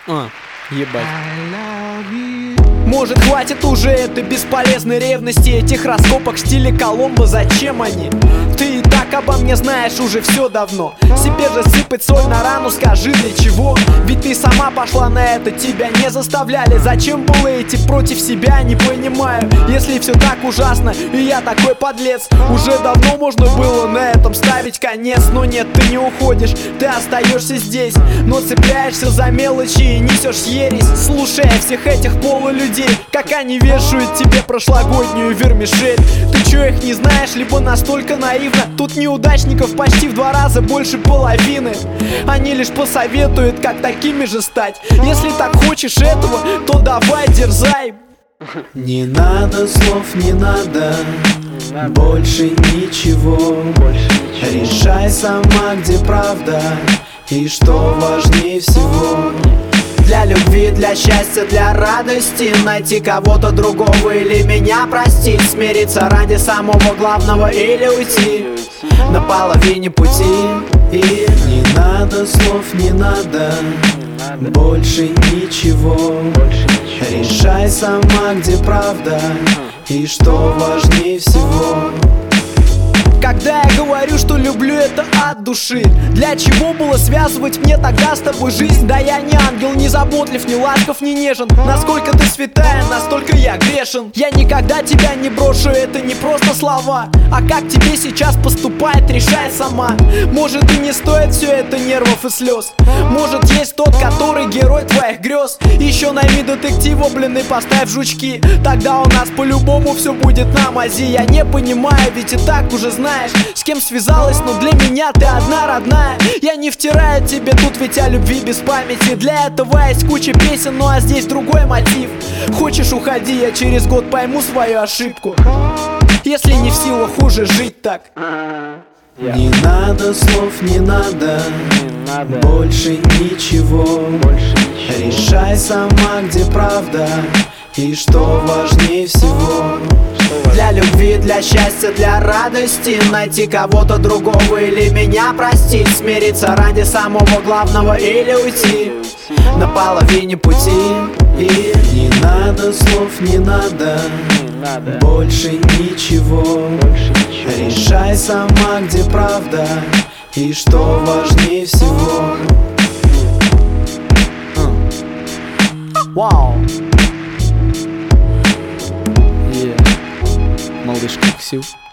Ебать. Может, хватит уже этой бесполезной ревности, этих раскопок в стиле Коломбо, зачем они? Ты и так обо мне знаешь уже все давно. Себе же сыпать соль на рану, скажи для чего? Ведь ты сама пошла на это, тебя не заставляли. Зачем было идти против себя, не понимаю. Если все так ужасно, и я такой подлец, уже давно можно было на этом ставить конец. Но нет, ты не уходишь, ты остаешься здесь, но цепляешься за мелочи и несешь ересь, слушая всех этих полулюдей, как они вешают тебе прошлогоднюю вермишель. Ты чё, их не знаешь, либо настолько наивно? Тут неудачников почти в 2 раза больше половины. Они лишь посоветуют, как такими же стать. Если так хочешь этого, то давай дерзай. Не надо слов, не надо больше ничего. Решай сама, где правда и что важнее всего. Для любви, для счастья, для радости найти кого-то другого или меня простить, смириться ради самого главного или уйти на половине пути. И не надо слов, не надо больше ничего. Решай сама, где правда и что важнее всего. Когда я говорю, что люблю это от души, для чего было связывать мне тогда с тобой жизнь? Да я не ангел, не заботлив, не ласков, не нежен. Насколько ты святая, настолько я грешен. Я никогда тебя не брошу, это не просто слова. А как тебе сейчас поступает, решай сама. Может, и не стоит все это нервов и слез. Может, есть тот, который герой твоих грез. Еще найми детектива, блин, и поставь жучки. Тогда у нас по-любому все будет на мази. Я не понимаю, ведь и так уже знаю, с кем связалась, но для меня ты одна родная. Я не втираю тебе тут, ведь о любви без памяти. Для этого есть куча песен, ну а здесь другой мотив. Хочешь, уходи, я через год пойму свою ошибку, если не в силах уже жить так. Не надо слов, не надо больше ничего. Решай сама, где правда и что важнее всего. Для любви, для счастья, для радости найти кого-то другого или меня простить, смириться ради самого главного или уйти на половине пути. И не надо слов, не надо больше ничего. Решай сама, где правда и что важнее всего. Вау. Малыш Ксю.